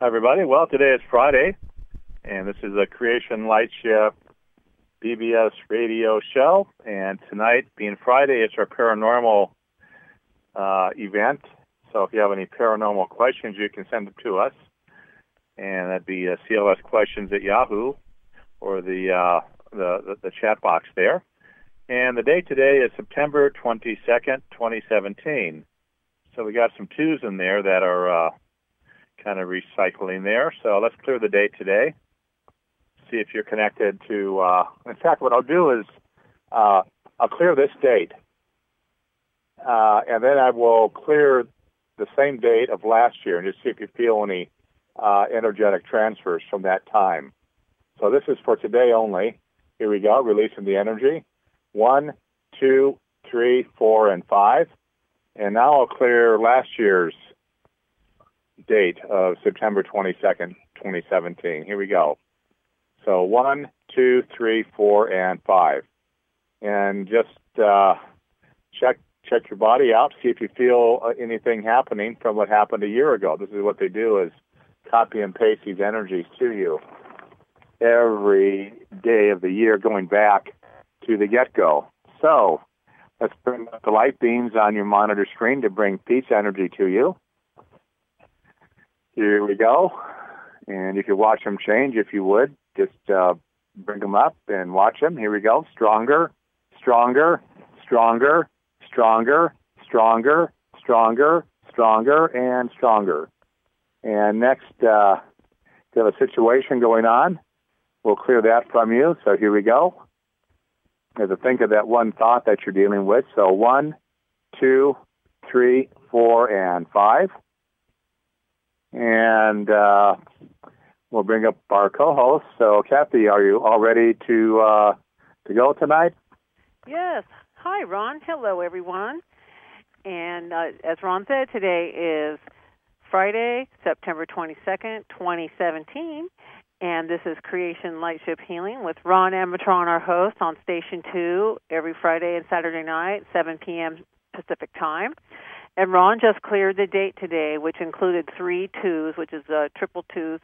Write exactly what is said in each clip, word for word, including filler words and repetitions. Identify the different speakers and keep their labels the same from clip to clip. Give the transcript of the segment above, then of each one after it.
Speaker 1: Hi, everybody. Well, today is Friday, and this is a Creation Lightship B B S radio show. And tonight, being Friday, it's our paranormal uh, event. So if you have any paranormal questions, you can send them to us. And that'd be uh, C L S questions at Yahoo or the, uh, the, the, the chat box there. And the date today is September twenty-second, twenty seventeen. So we got some twos in there that are... Uh, kind of recycling there. So let's clear the date today. See if you're connected to, uh, in fact, what I'll do is uh, I'll clear this date. Uh, and then I will clear the same date of last year and just see if you feel any uh, energetic transfers from that time. So this is for today only. Here we go, releasing the energy. One, two, three, four, and five. And now I'll clear last year's date of September twenty-second, twenty seventeen. Here we go. So one, two, three, four, and five. And just uh, check check your body out, see if you feel uh, anything happening from what happened a year ago. This is what they do is copy and paste these energies to you every day of the year going back to the get-go. So let's bring up the light beams on your monitor screen to bring peace energy to you. Here we go, and you can watch them change if you would. Just uh, bring them up and watch them. Here we go. Stronger, stronger, stronger, stronger, stronger, stronger, stronger, and stronger. And next, uh, you have a situation going on. We'll clear that from you. So here we go. You have to think of that one thought that you're dealing with. So one, two, three, four, and five. And uh, we'll bring up our co-host. So, Kathy, are you all ready to uh, to go tonight?
Speaker 2: Yes. Hi, Ron. Hello, everyone. And uh, as Ron said, today is Friday, September twenty-second, twenty seventeen. And this is Creation Lightship Healing with Ron Amatron, our host, on Station two every Friday and Saturday night, seven p.m. Pacific Time. And Ron just cleared the date today, which included three twos, which is uh, triple twos.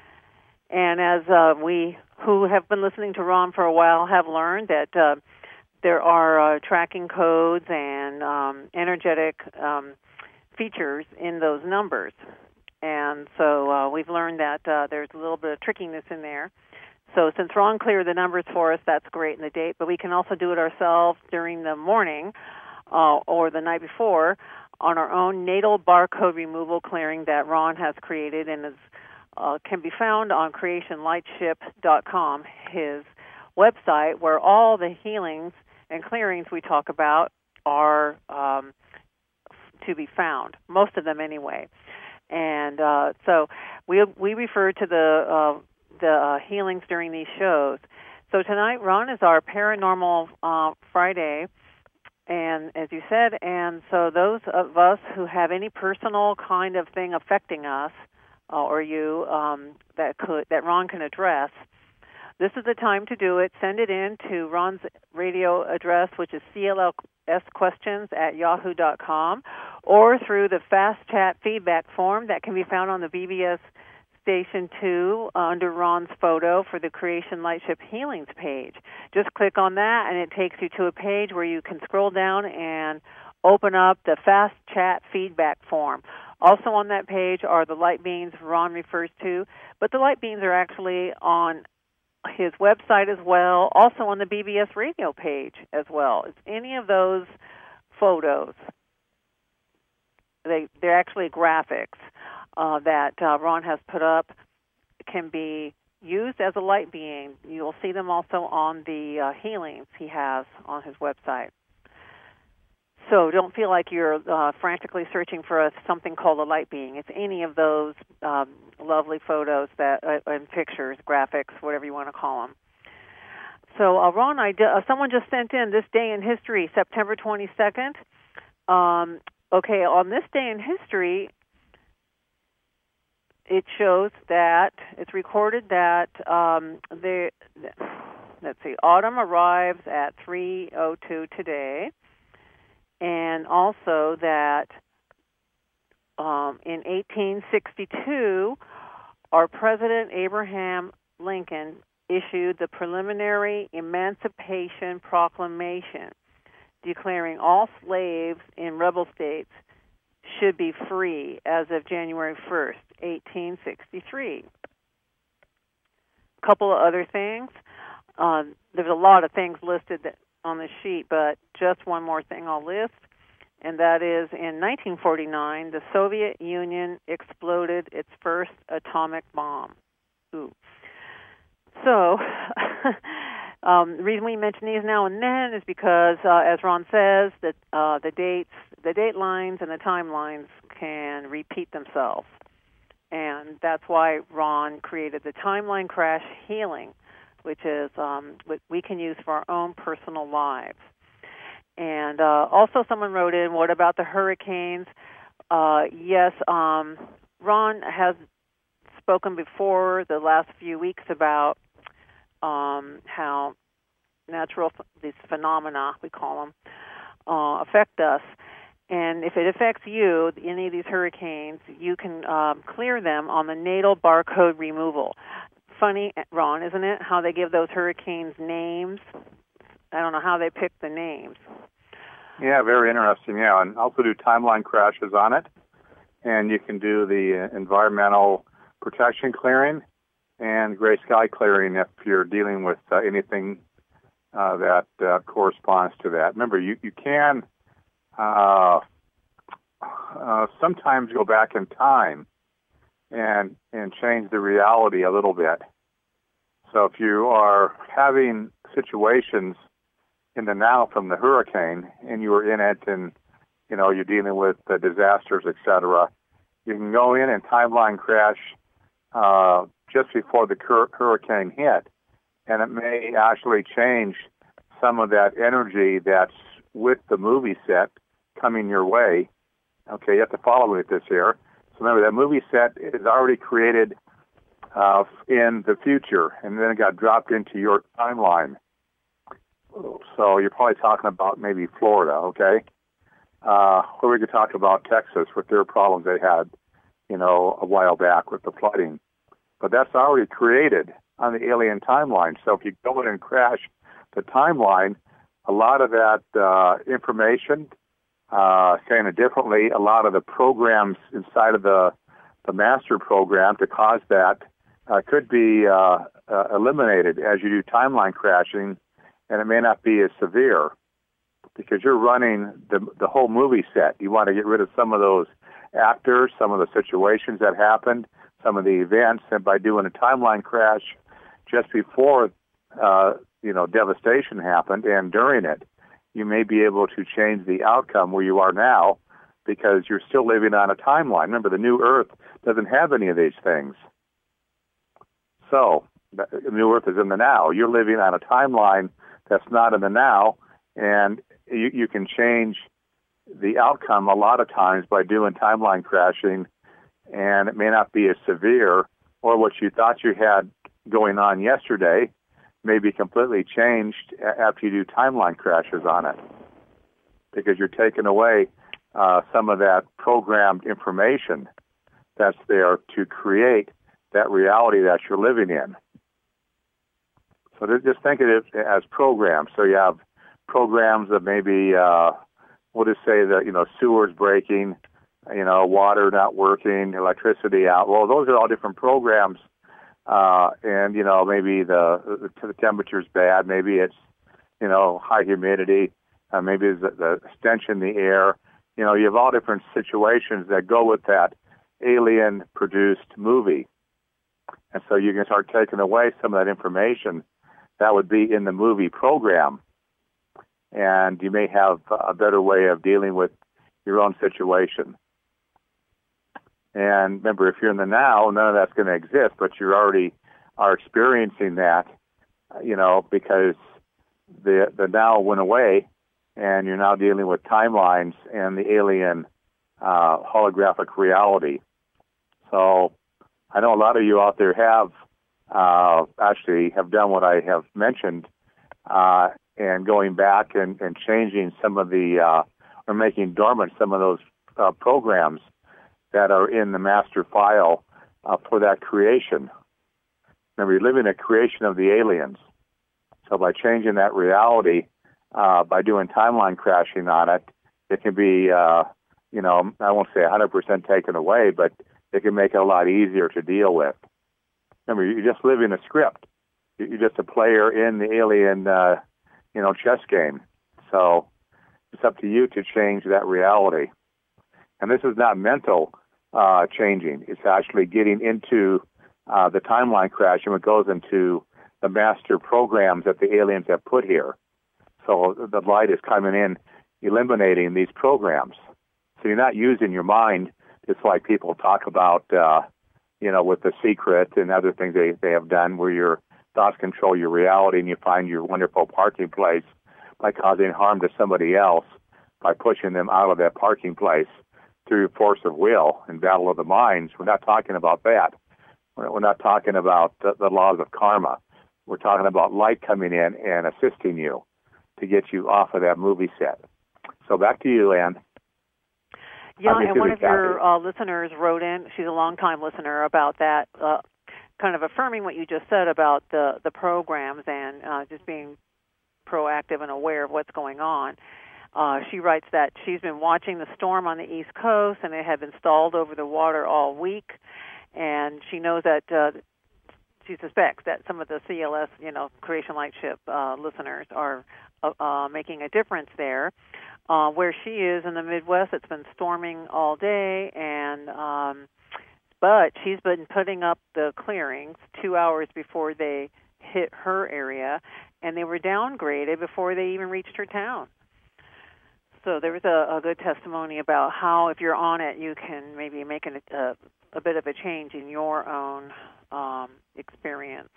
Speaker 2: And as uh, we who have been listening to Ron for a while have learned that uh, there are uh, tracking codes and um, energetic um, features in those numbers. And so uh, we've learned that uh, there's a little bit of trickiness in there. So since Ron cleared the numbers for us, that's great in the date. But we can also do it ourselves during the morning uh, or the night before on our own natal barcode removal clearing that Ron has created and is, uh, can be found on creation lightship dot com, his website, where all the healings and clearings we talk about are um, to be found, most of them anyway. And uh, so we we refer to the uh, the uh, healings during these shows. So tonight, Ron, is our Paranormal uh, Friday. And as you said, and so those of us who have any personal kind of thing affecting us, uh, or you, um, that could that Ron can address, this is the time to do it. Send it in to Ron's radio address, which is C L S questions at yahoo dot com, or through the Fast Chat feedback form that can be found on the B B S Station two uh, under Ron's photo for the Creation Lightship Healings page. Just click on that, and it takes you to a page where you can scroll down and open up the Fast Chat feedback form. Also on that page are the light beams Ron refers to, but the light beams are actually on his website as well, also on the B B S radio page as well. It's any of those photos. They, they're actually graphics. Uh, that uh, Ron has put up can be used as a light being. You'll see them also on the uh, healings he has on his website. So don't feel like you're uh, frantically searching for a, something called a light being. It's any of those um, lovely photos that uh, and pictures, graphics, whatever you want to call them. So uh, Ron, I d- uh, someone just sent in this day in history, September twenty-second. Um, okay, on this day in history, it shows that it's recorded that um, the let's see, autumn arrives at three oh two today, and also that um, in eighteen sixty-two, our President Abraham Lincoln issued the preliminary Emancipation Proclamation, declaring all slaves in rebel states should be free as of January first, eighteen sixty-three. A couple of other things. Uh, there's a lot of things listed that, on the sheet, but just one more thing I'll list, and that is in nineteen forty-nine, the Soviet Union exploded its first atomic bomb. Ooh. So, um, the reason we mention these now and then is because, uh, as Ron says, that uh, the dates, the date lines, and the timelines can repeat themselves, and that's why Ron created the timeline crash healing, which is um, what we can use for our own personal lives. And uh, also, someone wrote in, "What about the hurricanes?" Uh, yes, um, Ron has spoken before the last few weeks about um, how natural, these phenomena, we call them, uh, affect us. And if it affects you, any of these hurricanes, you can um, clear them on the natal barcode removal. Funny, Ron, isn't it, how they give those hurricanes names? I don't know how they pick the names.
Speaker 1: Yeah, very interesting, yeah. And also do timeline crashes on it. And you can do the environmental protection clearing and gray sky clearing if you're dealing with uh, anything uh, that uh, corresponds to that. Remember, you, you can uh, uh, sometimes go back in time and and change the reality a little bit. So if you are having situations in the now from the hurricane and you were in it and, you know, you're dealing with uh, disasters, et cetera, you can go in and timeline crash uh, just before the cur- hurricane hit, and it may actually change some of that energy that's with the movie set coming your way. Okay, you have to follow me with this here. So remember, that movie set is already created uh, in the future, and then it got dropped into your timeline. So you're probably talking about maybe Florida, okay? Uh, or we could talk about Texas with their problems they had, you know, a while back with the flooding. But that's already created on the alien timeline. So if you go in and crash the timeline, a lot of that uh, information, uh, saying it differently, a lot of the programs inside of the the master program to cause that uh, could be uh, uh, eliminated as you do timeline crashing, and it may not be as severe because you're running the the whole movie set. You want to get rid of some of those actors, some of the situations that happened, some of the events, and by doing a timeline crash just before uh, you know devastation happened and during it, you may be able to change the outcome where you are now because you're still living on a timeline. Remember, the new Earth doesn't have any of these things. So the new Earth is in the now. You're living on a timeline that's not in the now, and you, you can change the outcome a lot of times by doing timeline crashing, and it may not be as severe, or what you thought you had going on yesterday may be completely changed after you do timeline crashes on it, because you're taking away uh, some of that programmed information that's there to create that reality that you're living in. So just think of it as programs. So you have programs that maybe, uh, we'll just say that, you know, sewers breaking, you know, water not working, electricity out. Well, those are all different programs. Uh, and, you know, maybe the, the, the temperature's bad. Maybe it's, you know, high humidity. Uh, maybe it's the, the stench in the air. You know, you have all different situations that go with that alien-produced movie. And so you can start taking away some of that information that would be in the movie program. And you may have a better way of dealing with your own situation. And remember, if you're in the now, none of that's going to exist, but you already are experiencing that, you know, because the the now went away, and you're now dealing with timelines and the alien uh, holographic reality. So I know a lot of you out there have uh, actually have done what I have mentioned, uh, and going back and, and changing some of the, uh, or making dormant some of those uh, programs that are in the master file uh, for that creation. Remember, you're living a creation of the aliens. So by changing that reality, uh, by doing timeline crashing on it, it can be, uh, you know, I won't say one hundred percent taken away, but it can make it a lot easier to deal with. Remember, you're just living a script. You're just a player in the alien, uh, you know, chess game. So it's up to you to change that reality. And this is not mental uh, changing. It's actually getting into uh, the timeline crash, and it goes into the master programs that the aliens have put here. So the light is coming in, eliminating these programs. So you're not using your mind. It's like people talk about, uh, you know, with The Secret and other things they, they have done where your thoughts control your reality and you find your wonderful parking place by causing harm to somebody else, by pushing them out of that parking place through force of will and battle of the minds. We're not talking about that. We're not talking about the, the laws of karma. We're talking about light coming in and assisting you to get you off of that movie set. So back to you, Ann.
Speaker 2: Yeah, and one of your uh, listeners wrote in, she's a longtime listener, about that, uh, kind of affirming what you just said about the, the programs and uh, just being proactive and aware of what's going on. Uh, she writes that she's been watching the storm on the East Coast, and it had been stalled over the water all week, and she knows that uh, she suspects that some of the C L S, you know, Creation Lightship uh, listeners are uh, uh, making a difference there. Uh, where she is in the Midwest, it's been storming all day, and um, but she's been putting up the clearings two hours before they hit her area, and they were downgraded before they even reached her town. So there was a, a good testimony about how, if you're on it, you can maybe make an, a, a bit of a change in your own um, experience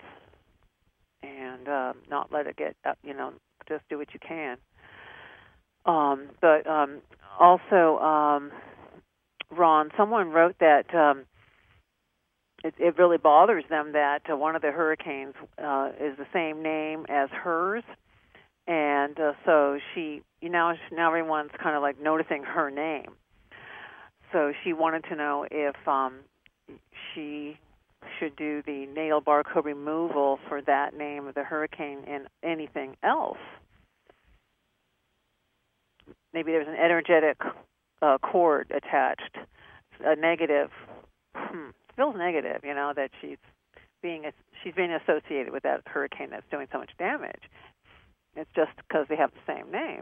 Speaker 2: and uh, not let it get, you know, just do what you can. Um, but um, also, um, Ron, someone wrote that um, it, it really bothers them that uh, one of the hurricanes uh, is the same name as hers. And uh, so she, you know, now everyone's kind of like noticing her name. So she wanted to know if um, she should do the natal barcode removal for that name of the hurricane and anything else. Maybe there's an energetic uh, cord attached, a negative. Hmm, feels negative, you know, that she's being she's being associated with that hurricane that's doing so much damage. It's just because they have the same name.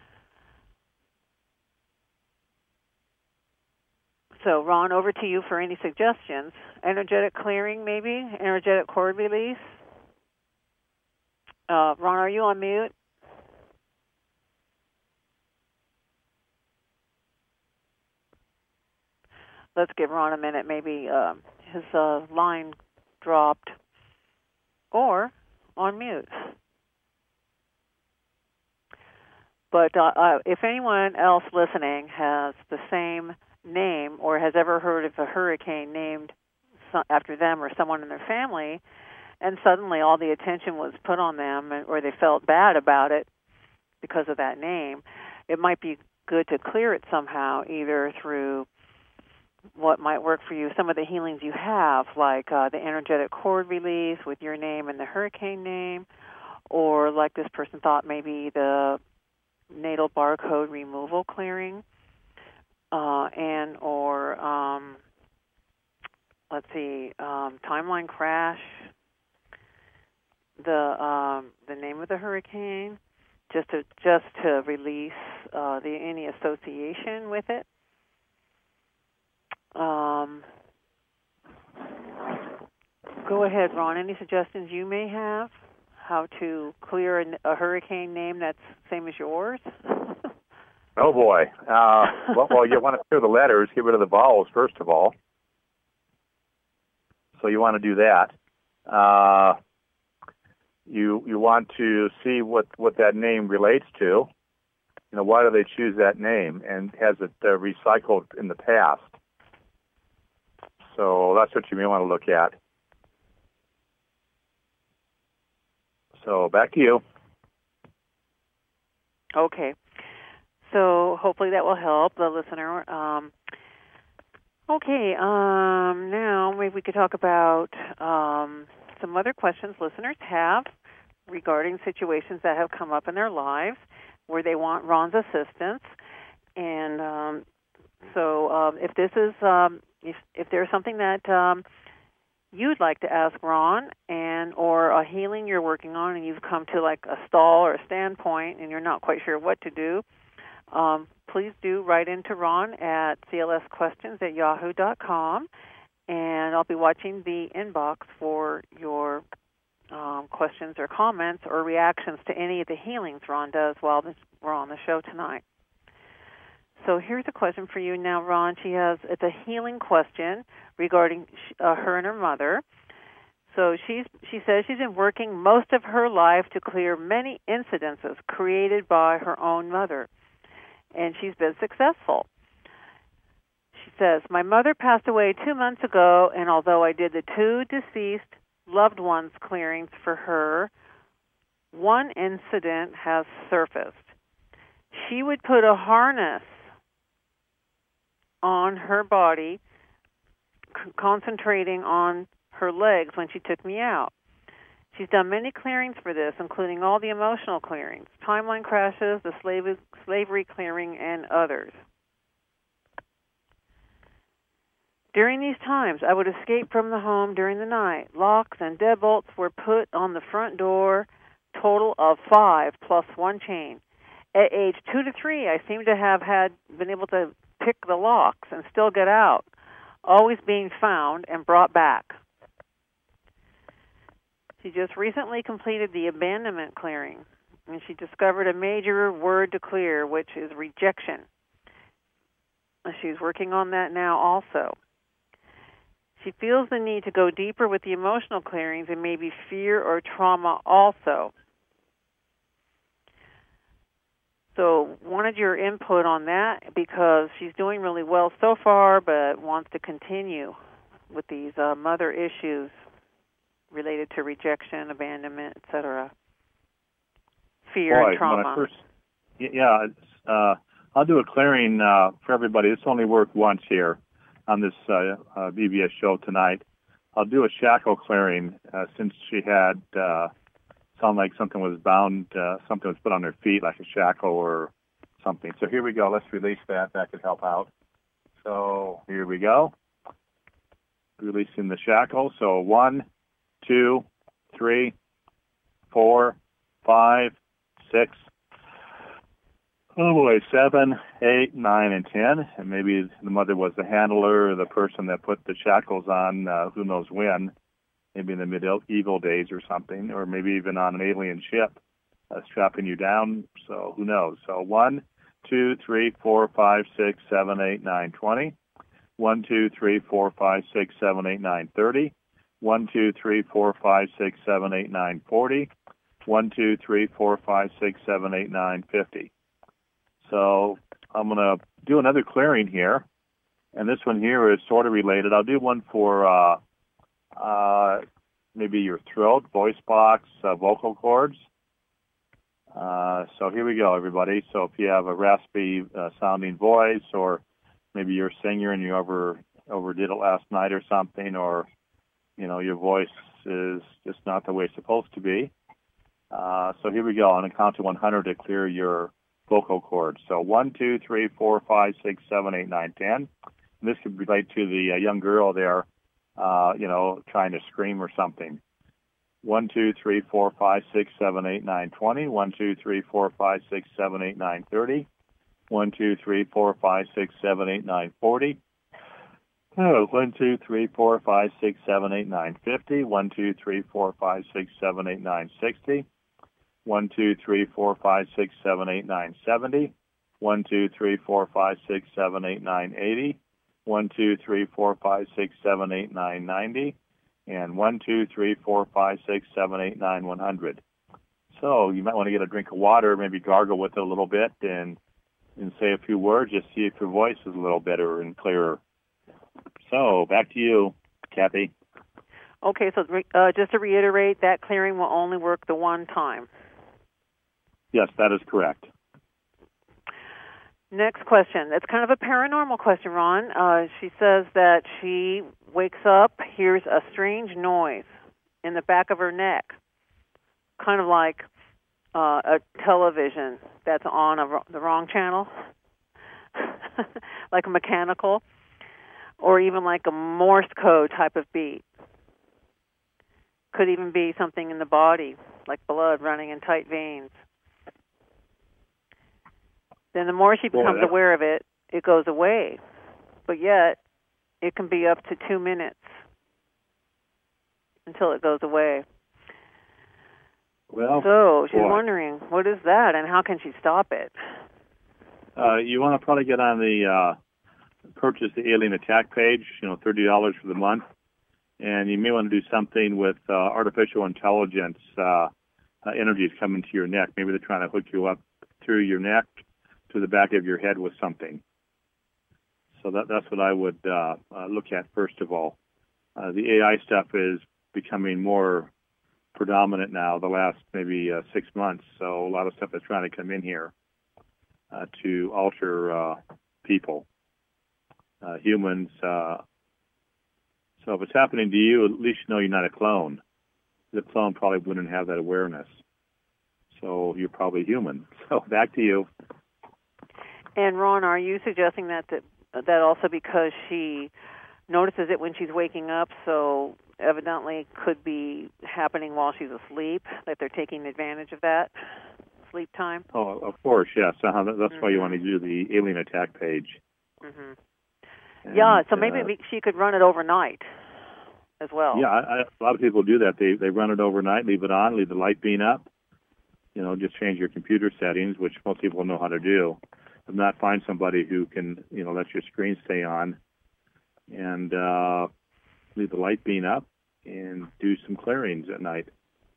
Speaker 2: So, Ron, over to you for any suggestions. Energetic clearing, maybe? Energetic cord release? Uh, Ron, are you on mute? Let's give Ron a minute. Maybe uh, his uh, line dropped. Or on mute. But uh, uh, if anyone else listening has the same name or has ever heard of a hurricane named after them or someone in their family, and suddenly all the attention was put on them or they felt bad about it because of that name, it might be good to clear it somehow, either through what might work for you, some of the healings you have, like uh, the energetic cord release with your name and the hurricane name, or like this person thought, maybe the natal barcode removal clearing, uh, and or um, let's see, um, timeline crash, the um, the name of the hurricane, just to just to release uh, the any association with it. Um, go ahead, Ron. Any suggestions you may have? How to clear a, a hurricane name that's same as yours?
Speaker 1: Oh, boy. Uh, well, well, you want to clear the letters, get rid of the vowels, first of all. So you want to do that. Uh, you you want to see what, what that name relates to. You know, why do they choose that name? And has it uh, recycled in the past? So that's what you may want to look at. So back to you.
Speaker 2: Okay. So hopefully that will help the listener. Um, Okay, um, now maybe we could talk about um, some other questions listeners have regarding situations that have come up in their lives where they want Ron's assistance. And um, so um, if this is, um, if, if there's something that um, you'd like to ask Ron, and or a healing you're working on and you've come to like a stall or a standpoint and you're not quite sure what to do, um, please do write into Ron at c l s questions at yahoo dot com, and I'll be watching the inbox for your um, questions or comments or reactions to any of the healings Ron does while this, we're on the show tonight. So here's a question for you now, Ron. She has, it's a healing question regarding uh, her and her mother. So she's, she says she's been working most of her life to clear many incidences created by her own mother, and she's been successful. She says, my mother passed away two months ago, and although I did the two deceased loved ones clearings for her, one incident has surfaced. She would put a harness on her body, c- concentrating on her legs when she took me out. She's done many clearings for this, including all the emotional clearings, timeline crashes, the slavery, slavery clearing, and others. During these times, I would escape from the home during the night. Locks and deadbolts were put on the front door, total of five plus one chain. At age two to three, I seem to have had been able to pick the locks and still get out, always being found and brought back. She just recently completed the abandonment clearing, and she discovered a major word to clear, which is rejection. She's working on that now also. She feels the need to go deeper with the emotional clearings and maybe fear or trauma also. So wanted your input on that because she's doing really well so far, but wants to continue with these uh, mother issues related to rejection, abandonment, et cetera. Fear
Speaker 1: Boy,
Speaker 2: and trauma.
Speaker 1: When I first, yeah, it's, uh, I'll do a clearing uh, for everybody. This only worked once here on this uh, uh, B B S show tonight. I'll do a shackle clearing uh, since she had uh, sound like something was bound, uh, something was put on her feet, like a shackle or something. So here we go. Let's release that. That could help out. So here we go. Releasing the shackle. So one, two, three, four, five, six, oh boy, seven, eight, nine, and ten. And maybe the mother was the handler or the person that put the shackles on, uh, who knows when, maybe in the medieval days or something, or maybe even on an alien ship uh, strapping you down. So who knows? So one, two, three, four, five, six, seven, eight, nine, twenty. One, two, three, four, five, six, seven, eight, nine, thirty. One, two, three, four, five, six, seven, eight, nine, forty. One, two, three, four, five, six, seven, eight, nine, fifty. So I'm going to do another clearing here, and this one here is sort of related. I'll do one for uh, uh, maybe your throat, voice box, uh, vocal cords. Uh, so here we go, everybody. So if you have a raspy uh, sounding voice, or maybe you're a singer and you over overdid it last night or something, or you know your voice is just not the way it's supposed to be. Uh, so here we go. On a count to one hundred to clear your vocal cords. So one, two, three, four, five, six, seven, eight, nine, ten. And this could relate to the uh, young girl there, uh, you know, trying to scream or something. One, two, three, four, five, six, seven, eight, nine, twenty. One, two, three, four, five, six, seven, eight, nine, thirty. One, two, three, four, five, six, seven, eight, nine, forty. Oh, one, two, three, four, five, six, seven, eight, nine, fifty. One, two, three, four, five, six, seven, eight, nine, sixty. One, two, three, four, five, six, seven, eight, nine, seventy. One, two, three, four, five, six, seven, eight, nine, eighty. One, two, three, four, five, six, seven, eight, nine, ninety. And one, two, three, four, five, six, seven, eight, nine, one hundred. So you might want to get a drink of water, maybe gargle with it a little bit, and and say a few words, just see if your voice is a little better and clearer. So back to you, Kathy.
Speaker 2: Okay, so uh, just to reiterate, that clearing will only work the one time.
Speaker 1: Yes, that is correct.
Speaker 2: Next question. That's kind of a paranormal question, Ron. Uh, she says that she wakes up, hears a strange noise in the back of her neck, kind of like uh, a television that's on a, the wrong channel, like a mechanical, or even like a Morse code type of beat. Could even be something in the body, like blood running in tight veins. Then the more she becomes
Speaker 1: Boy,
Speaker 2: aware of it, it goes away. But yet, it can be up to two minutes until it goes away.
Speaker 1: Well,
Speaker 2: so she's
Speaker 1: boy.
Speaker 2: wondering, what is that, and how can she stop it?
Speaker 1: Uh, you want to probably get on the uh, purchase the Alien Attack page, you know, thirty dollars for the month. And you may want to do something with uh, artificial intelligence uh, uh, energies coming to your neck. Maybe they're trying to hook you up through your neck to the back of your head with something. So that, that's what I would uh, uh, look at first of all. Uh, the A I stuff is becoming more predominant now the last maybe uh, six months. So a lot of stuff is trying to come in here uh, to alter uh, people, uh, humans. Uh, so if it's happening to you, at least you know you're not a clone. The clone probably wouldn't have that awareness. So you're probably human. So back to you.
Speaker 2: And Ron, are you suggesting that that, that also because she notices it when she's waking up, so evidently could be happening while she's asleep, that they're taking advantage of that sleep time?
Speaker 1: Oh, of course, yes. Uh-huh. That's mm-hmm. why you want to do the Alien Attack page.
Speaker 2: Mm-hmm.
Speaker 1: And,
Speaker 2: yeah, so maybe
Speaker 1: uh,
Speaker 2: she could run it overnight as well.
Speaker 1: Yeah, I, I, a lot of people do that. They they run it overnight, leave it on, leave the light beam up. You know, just change your computer settings, which most people know how to do. If not, find somebody who can, you know, let your screen stay on and uh, leave the light beam up and do some clearings at night.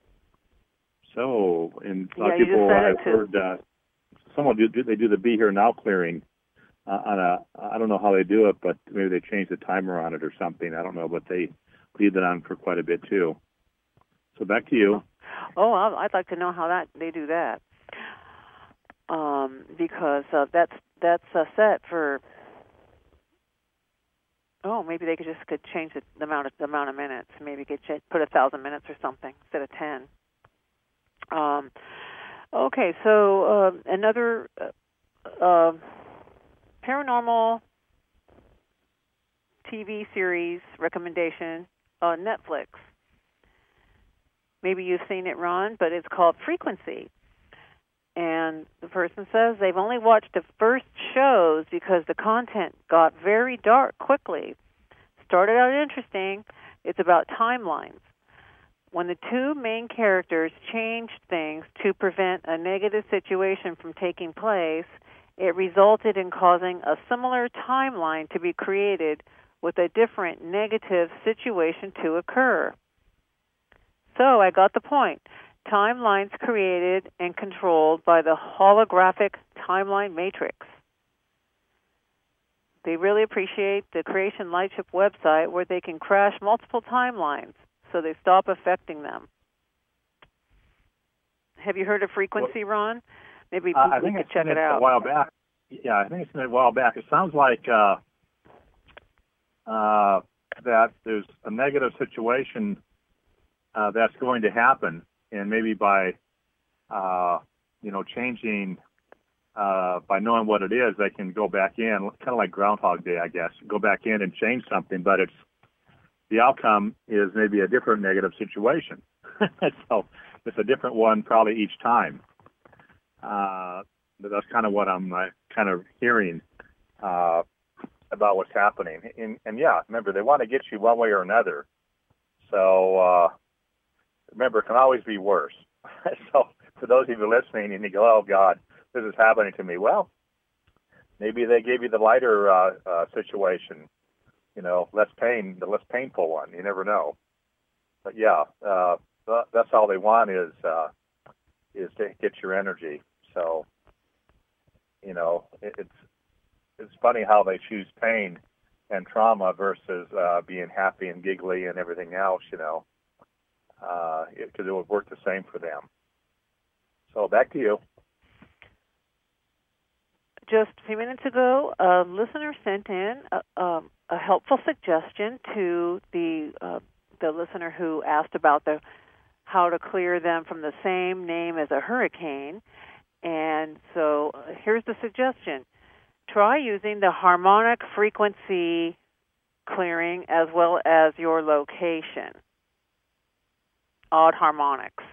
Speaker 1: So, and a lot
Speaker 2: yeah,
Speaker 1: of people, I've
Speaker 2: to...
Speaker 1: heard, uh, someone do, they do the Be Here Now clearing uh, on a, I don't know how they do it, but maybe they change the timer on it or something. I don't know, but they leave it on for quite a bit too. So back to you.
Speaker 2: Oh, I'd like to know how that they do that. Um, because uh, that's that's uh, set for. Oh, maybe they could just could change the, the amount of the amount of minutes. Maybe could ch- put a thousand minutes or something instead of ten. Um, okay, so uh, another uh, uh, paranormal T V series recommendation on Netflix. Maybe you've seen it, Ron, but it's called Frequency. And the person says they've only watched the first shows because the content got very dark quickly. Started out interesting. It's about timelines. When the two main characters changed things to prevent a negative situation from taking place, it resulted in causing a similar timeline to be created with a different negative situation to occur. So I got the point. Timelines created and controlled by the holographic timeline matrix. They really appreciate the Creation Lightship website where they can crash multiple timelines so they stop affecting them. Have you heard of Frequency, Ron? Maybe
Speaker 1: uh, I
Speaker 2: we
Speaker 1: think
Speaker 2: could
Speaker 1: I
Speaker 2: check
Speaker 1: seen
Speaker 2: it
Speaker 1: it
Speaker 2: out.
Speaker 1: a while back. Yeah, I think it's seen it a while back. It sounds like uh, uh, that there's a negative situation uh, that's going to happen. And maybe by, uh, you know, changing, uh, by knowing what it is, they can go back in, kind of like Groundhog Day, I guess, go back in and change something. But it's the outcome is maybe a different negative situation. So it's a different one probably each time. Uh, but that's kind of what I'm uh, kind of hearing uh, about what's happening. And, and, yeah, remember, they want to get you one way or another. So, uh, remember, it can always be worse. So for those of you listening and you go, oh, God, this is happening to me. Well, maybe they gave you the lighter uh, uh, situation, you know, less pain, the less painful one. You never know. But, yeah, uh, that's all they want is uh, is to get your energy. So, you know, it, it's it's funny how they choose pain and trauma versus uh, being happy and giggly and everything else, you know. Because uh, it, it would work the same for them. So back to you.
Speaker 2: just a few minutes ago, a listener sent in a, um, a helpful suggestion to the uh, the listener who asked about the how to clear them from the same name as a hurricane. And so uh, here's the suggestion. Try using the harmonic frequency clearing as well as your location. Odd harmonics.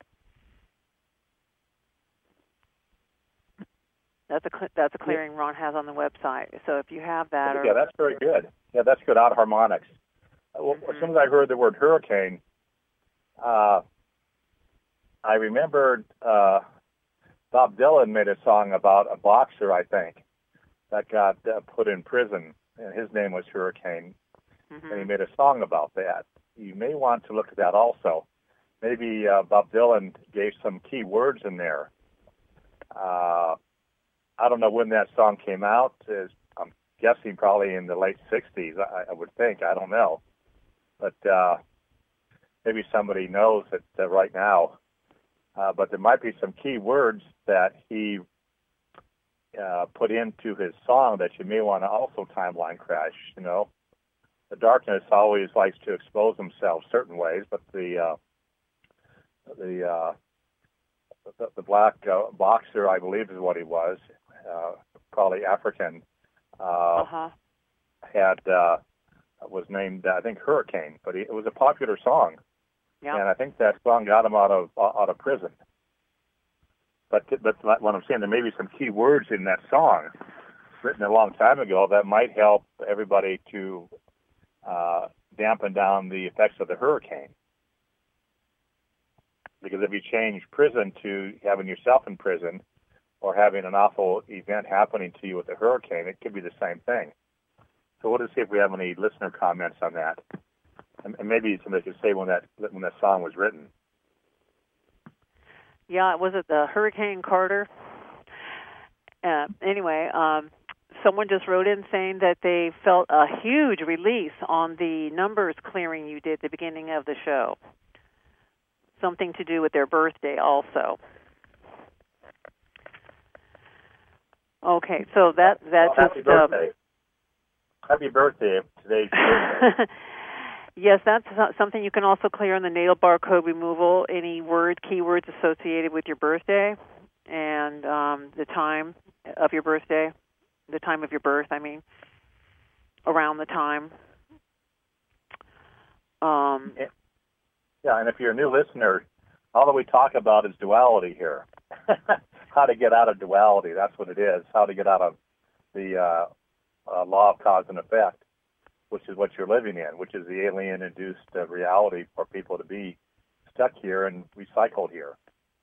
Speaker 2: That's a that's a clearing Ron has on the website. So if you have that, or
Speaker 1: yeah, that's very good. Yeah, that's good. Odd harmonics. Well,
Speaker 2: mm-hmm.
Speaker 1: As soon as I heard the word hurricane, uh, I remembered uh, Bob Dylan made a song about a boxer, I think, that got uh, put in prison, and his name was Hurricane, mm-hmm. and he made a song about that. You may want to look at that also. Maybe uh, Bob Dylan gave some key words in there. Uh, I don't know when that song came out. I'm guessing probably in the late sixties, I, I would think. I don't know. But uh, maybe somebody knows it uh, right now. Uh, but there might be some key words that he uh, put into his song that you may want to also timeline crash, you know. The darkness always likes to expose themselves certain ways, but the uh, the, uh, the the black uh, boxer, I believe is what he was, uh, probably African, uh,
Speaker 2: uh-huh.
Speaker 1: had uh, was named, I think, Hurricane, but he, it was a popular song.
Speaker 2: Yeah.
Speaker 1: And I think that song got him out of out of prison. But but what I'm saying, there may be some key words in that song written a long time ago that might help everybody to uh, dampen down the effects of the hurricane. Because if you change prison to having yourself in prison or having an awful event happening to you with a hurricane, it could be the same thing. So we'll just see if we have any listener comments on that. And maybe somebody could say when that when that song was written.
Speaker 2: Yeah, was it the Hurricane Carter? Uh, anyway, um, someone just wrote in saying that they felt a huge release on the numbers clearing you did at the beginning of the show. Something to do with their birthday also. Okay, so that that
Speaker 1: well,
Speaker 2: just...
Speaker 1: Happy birthday. Um, happy birthday. Today's birthday.
Speaker 2: Yes, that's something you can also clear on the natal barcode removal, any word, keywords associated with your birthday and um, the time of your birthday, the time of your birth, I mean, around the time. Um,
Speaker 1: yeah, and if you're a new listener, all that we talk about is duality here. How to get out of duality, that's what it is, how to get out of the uh, uh, law of cause and effect, which is what you're living in, which is the alien-induced uh, reality for people to be stuck here and recycled here.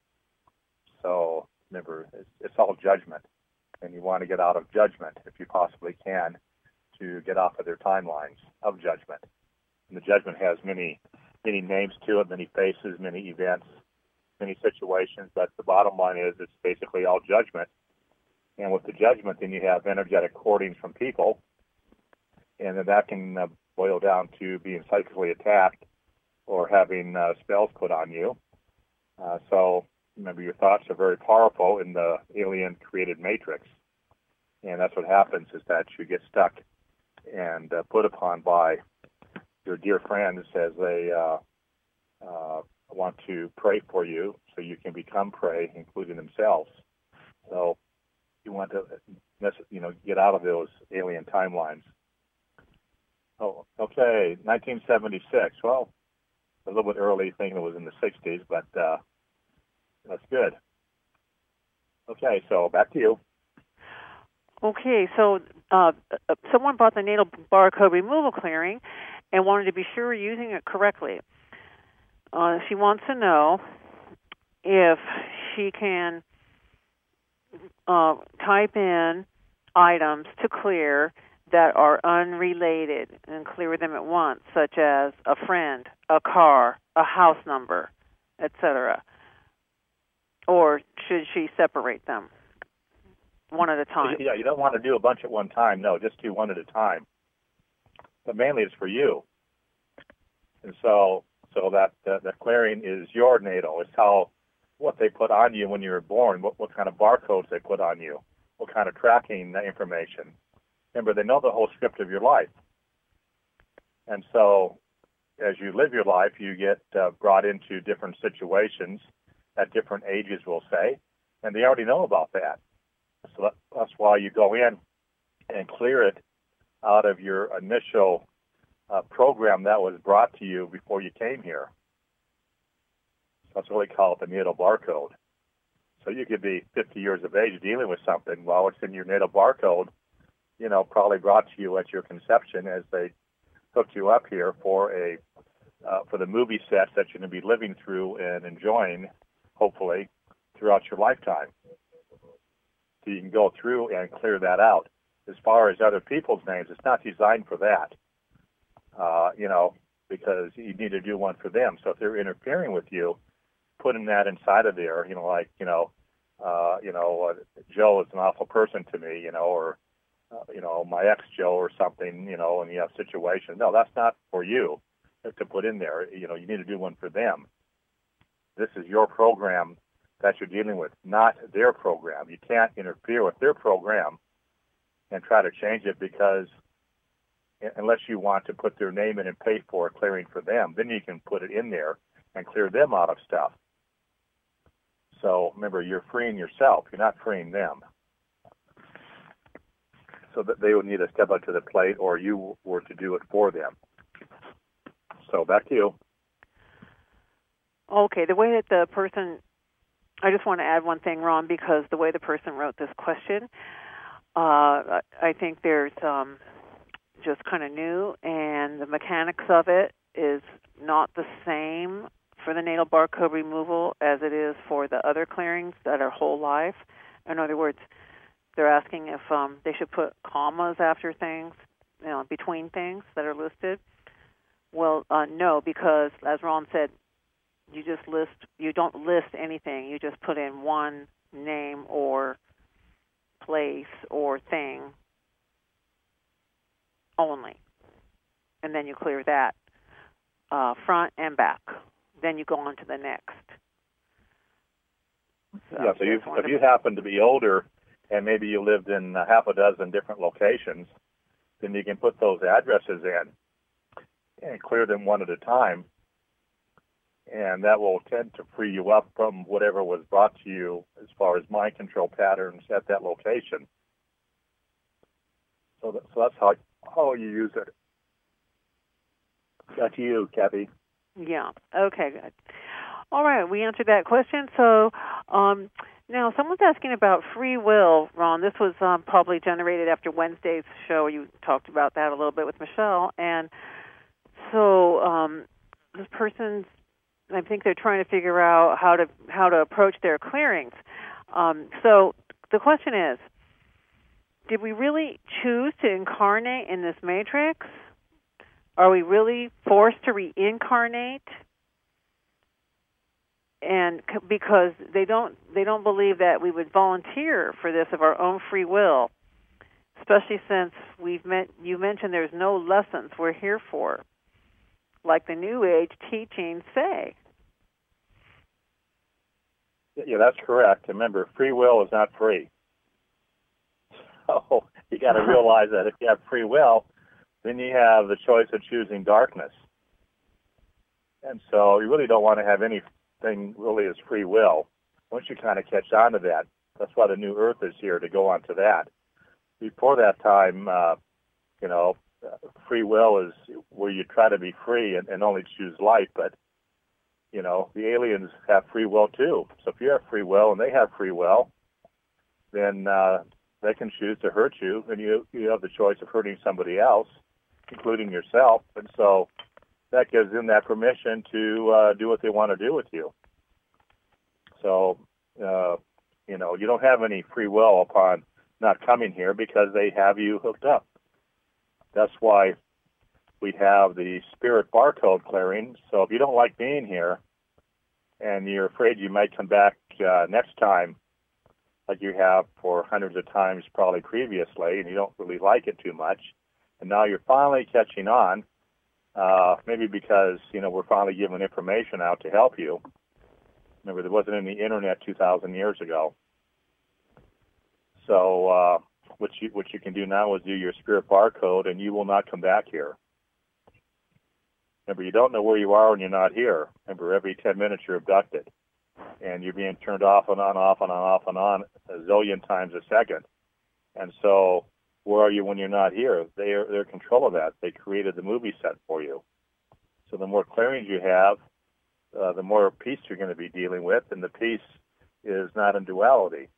Speaker 1: So remember, it's, it's all judgment, and you want to get out of judgment if you possibly can to get off of their timelines of judgment. And the judgment has many, many names to it, many faces, many events, many situations, but the bottom line is it's basically all judgment. And with the judgment, then you have energetic cordings from people, and then that can uh, boil down to being psychically attacked or having uh, spells put on you. Uh, so remember, your thoughts are very powerful in the alien-created matrix. And that's what happens is that you get stuck and uh, put upon by your dear friends as they uh, uh, want to pray for you so you can become prey, including themselves. So you want to, you know, get out of those alien timelines. Oh, okay, nineteen seventy-six. Well, a little bit early, thinking it was in the sixties, but uh, that's good. Okay, so back to you.
Speaker 2: Okay, so uh, someone bought the natal barcode removal clearing and wanted to be sure you're using it correctly. Uh, she wants to know if she can uh, type in items to clear that are unrelated and clear them at once, such as a friend, a car, a house number, et cetera. Or should she separate them one at a time?
Speaker 1: Yeah, you don't want to do a bunch at one time. No, just do one at a time. But mainly it's for you. And so so that uh, the clearing is your natal. It's how what they put on you when you were born, what, what kind of barcodes they put on you. what kind of tracking information. Remember, they know the whole script of your life. And so as you live your life, you get uh, brought into different situations at different ages, we'll say, and they already know about that. So that, that's why you go in and clear it out of your initial uh, program that was brought to you before you came here. So that's what we call it, the natal barcode. So you could be fifty years of age dealing with something while it's in your natal barcode, you know, probably brought to you at your conception as they hooked you up here for a uh, for the movie sets that you're going to be living through and enjoying, hopefully, throughout your lifetime. So you can go through and clear that out. As far as other people's names, it's not designed for that, uh, you know, because you need to do one for them. So if they're interfering with you, putting that inside of there, you know, like, you know, uh, you know, uh, Joe is an awful person to me, you know, or, uh, you know, my ex-Joe or something, you know, and you have situation. No, that's not for you to put in there. You know, you need to do one for them. This is your program that you're dealing with, not their program. You can't interfere with their program and try to change it because unless you want to put their name in and pay for it, clearing for them, then you can put it in there and clear them out of stuff. So remember, you're freeing yourself. You're not freeing them. So that they would need to step up to the plate or you were to do it for them. So back to you.
Speaker 2: Okay, the way that the person, I just want to add one thing, Ron, because the way the person wrote this question, uh, I think there's um, just kind of new, and the mechanics of it is not the same for the natal barcode removal as it is for the other clearings that are whole life. In other words, they're asking if um, they should put commas after things, you know, between things that are listed. Well, uh, no, because as Ron said, you just list, you don't list anything. You just put in one name or place or thing only. And then you clear that uh, front and back. Then you go on to the next.
Speaker 1: So, yeah, so you, if you happen to be older and maybe you lived in a half a dozen different locations, then you can put those addresses in and clear them one at a time. And that will tend to free you up from whatever was brought to you as far as mind control patterns at that location. So, that, so that's how, how you use it. Back to you, Kathy.
Speaker 2: Yeah. Okay, good. All right, we answered that question. So um, now someone's asking about free will, Ron. This was um, probably generated after Wednesday's show. You talked about that a little bit with Michelle. And so um, this person's, I think they're trying to figure out how to how to approach their clearings. Um, so the question is, did we really choose to incarnate in this matrix? Are we really forced to reincarnate? And c- because they don't they don't believe that we would volunteer for this of our own free will, especially since we've met, you mentioned there's no lessons we're here for, like the New Age teachings say.
Speaker 1: Yeah, that's correct. Remember, free will is not free. So you got to realize that if you have free will, then you have the choice of choosing darkness. And so you really don't want to have anything really as free will. Once you kind of catch on to that, that's why the new earth is here, to go on to that. Before that time, uh, you know, uh, free will is where you try to be free and, and only choose life. But, you know, the aliens have free will too. So if you have free will and they have free will, then uh, they can choose to hurt you, and you you have the choice of hurting somebody else, including yourself. And so that gives them that permission to uh, do what they want to do with you. So, uh, you know, you don't have any free will upon not coming here because they have you hooked up. That's why we have the spirit barcode clearing. So if you don't like being here and you're afraid you might come back uh, next time, like you have for hundreds of times probably previously, and you don't really like it too much, and now you're finally catching on, uh, maybe because, you know, we're finally giving information out to help you. Remember, there wasn't any internet two thousand years ago. So uh, what you what you can do now is do your spirit barcode, and you will not come back here. Remember, you don't know where you are when you're not here. Remember, every ten minutes you're abducted, and you're being turned off and on, off and on, off and on a zillion times a second. And so, where are you when you're not here? They are they're in control of that. They created the movie set for you. So the more clearings you have, uh, the more peace you're going to be dealing with, and the peace is not in duality.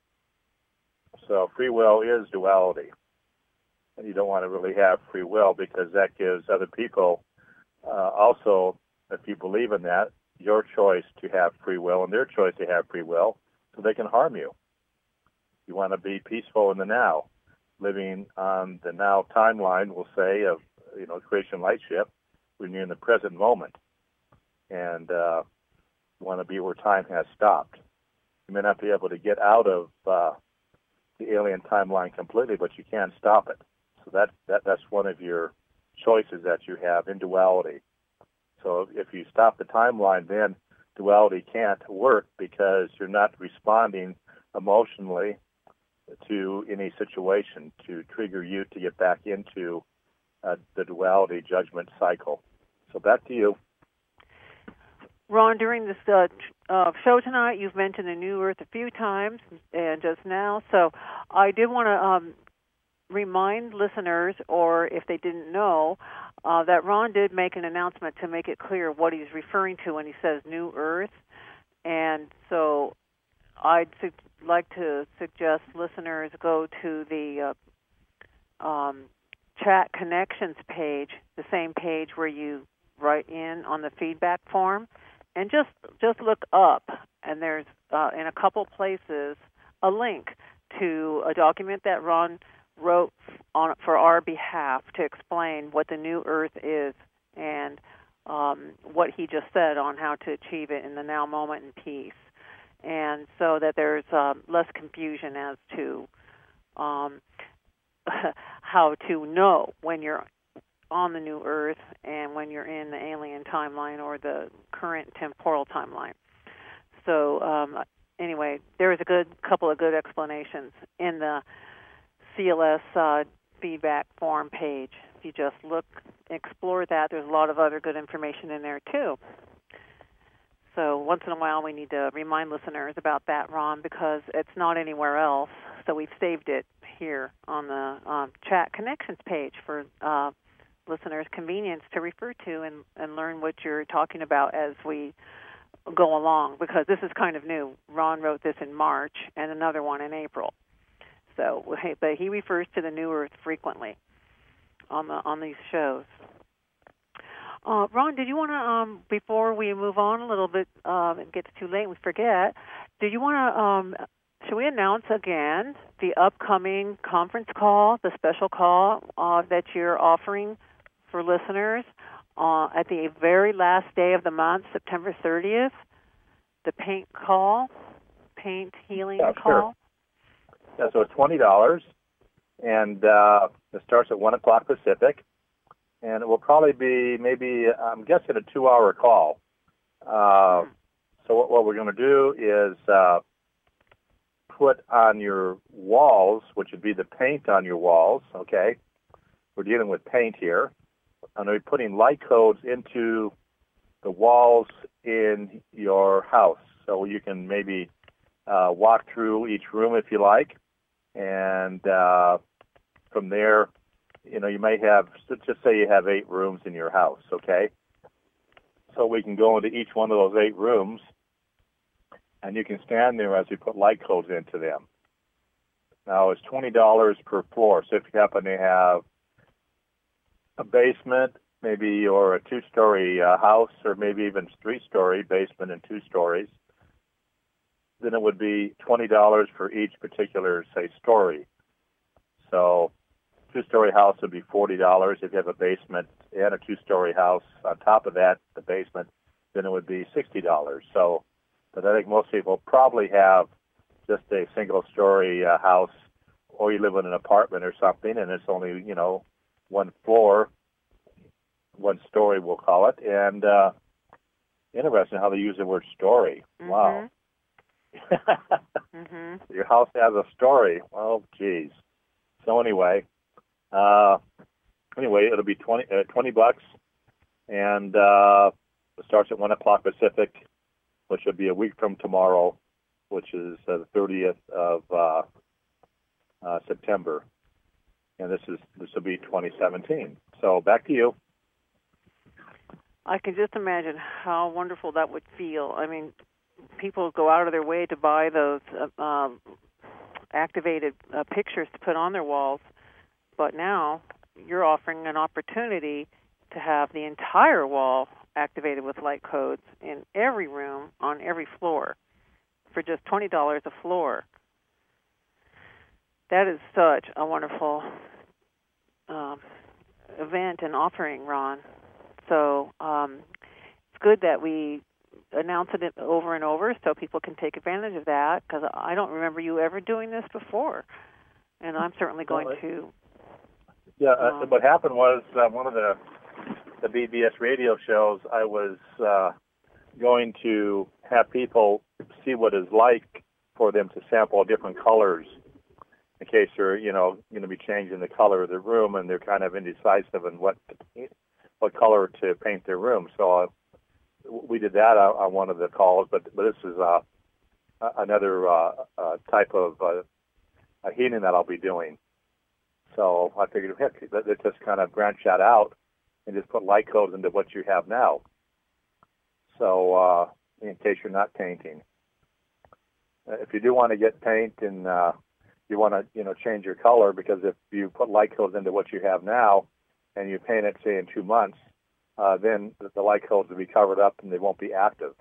Speaker 1: So free will is duality. And you don't want to really have free will because that gives other people uh, also, if you believe in that, your choice to have free will and their choice to have free will so they can harm you. You want to be peaceful in the now, living on the now timeline, we'll say, of, you know, creation light shift when you're in the present moment. And uh, you want to be where time has stopped. You may not be able to get out of uh, the alien timeline completely, but you can stop it. So that, that that's one of your choices that you have in duality. So if you stop the timeline, then duality can't work because you're not responding emotionally to any situation to trigger you to get back into uh, the duality judgment cycle. So back to you.
Speaker 2: Ron, during this uh, uh, show tonight, you've mentioned the New Earth a few times and just now. So I did want to um, remind listeners, or if they didn't know, uh, that Ron did make an announcement to make it clear what he's referring to when he says New Earth. And so I'd su- like to suggest listeners go to the uh, um, chat connections page, the same page where you write in on the feedback form, and just just look up, and there's uh, in a couple places a link to a document that Ron wrote on for our behalf to explain what the New Earth is and um, what he just said on how to achieve it in the now moment in peace, and so that there's um, less confusion as to um, how to know when you're on the New Earth and when you're in the alien timeline or the current temporal timeline. So um, anyway, there was a good couple of good explanations in the C L S uh, feedback form page. If you just look, explore that, there's a lot of other good information in there too. So once in a while we need to remind listeners about that, Ron, because it's not anywhere else. So we've saved it here on the um, chat connections page for uh, listeners' convenience to refer to and, and learn what you're talking about as we go along, because this is kind of new. Ron wrote this in March and another one in April. So, but he refers to the New Earth frequently on the on these shows. Uh, Ron, did you want to, um, before we move on a little bit um, and get too late and we forget, do you want to, um, should we announce again the upcoming conference call, the special call uh, that you're offering for listeners uh, at the very last day of the month, September thirtieth, the paint call, paint healing
Speaker 1: yeah,
Speaker 2: call?
Speaker 1: Sure. Yeah, so it's twenty dollars, and uh, it starts at one o'clock Pacific, and it will probably be maybe, I'm guessing, a two-hour call. Uh, so what, what we're going to do is uh, put on your walls, which would be the paint on your walls, okay? We're dealing with paint here. And we're putting light codes into the walls in your house. So you can maybe uh, walk through each room if you like. And uh, from there, you know, you may have, just say you have eight rooms in your house, okay? So we can go into each one of those eight rooms, and you can stand there as we put light codes into them. Now, it's twenty dollars per floor. So if you happen to have a basement, maybe, or a two-story uh, house, or maybe even three-story basement and two stories, then it would be twenty dollars for each particular, say, story. So two-story house would be forty dollars. If you have a basement and a two-story house on top of that, the basement, then it would be sixty dollars. So, but I think most people probably have just a single-story uh, house, or you live in an apartment or something, and it's only, you know, one floor, one story, we'll call it. And uh, interesting how they use the word story.
Speaker 2: Mm-hmm.
Speaker 1: Wow.
Speaker 2: Mm-hmm.
Speaker 1: Your house has a story. Oh, geez. So anyway, uh, anyway, it'll be twenty, uh, twenty bucks, and uh, it starts at one o'clock Pacific, which will be a week from tomorrow, which is uh, the thirtieth of uh, uh, September, and this is this will be twenty seventeen. So back to you.
Speaker 2: I can just imagine how wonderful that would feel. I mean, people go out of their way to buy those uh, um, activated uh, pictures to put on their walls, but now you're offering an opportunity to have the entire wall activated with light codes in every room on every floor for just twenty dollars a floor. That is such a wonderful um, event and offering, Ron. So um, it's good that we announce it over and over so people can take advantage of that, because I don't remember you ever doing this before, and I'm certainly going
Speaker 1: well,
Speaker 2: to.
Speaker 1: Yeah,
Speaker 2: um,
Speaker 1: uh, what happened was uh, one of the the B B S radio shows, I was uh, going to have people see what it's like for them to sample different colors in case they're, you know, going to be changing the color of the room and they're kind of indecisive in what what color to paint their room. So uh, we did that on, on one of the calls, but but this is uh, another uh, uh, type of uh, a heating that I'll be doing. So I figured, heck, let's just kind of branch that out and just put light codes into what you have now. So uh, in case you're not painting, if you do want to get paint and uh, you want to, you know, change your color, because if you put light codes into what you have now and you paint it, say, in two months, uh, then the light codes will be covered up and they won't be active.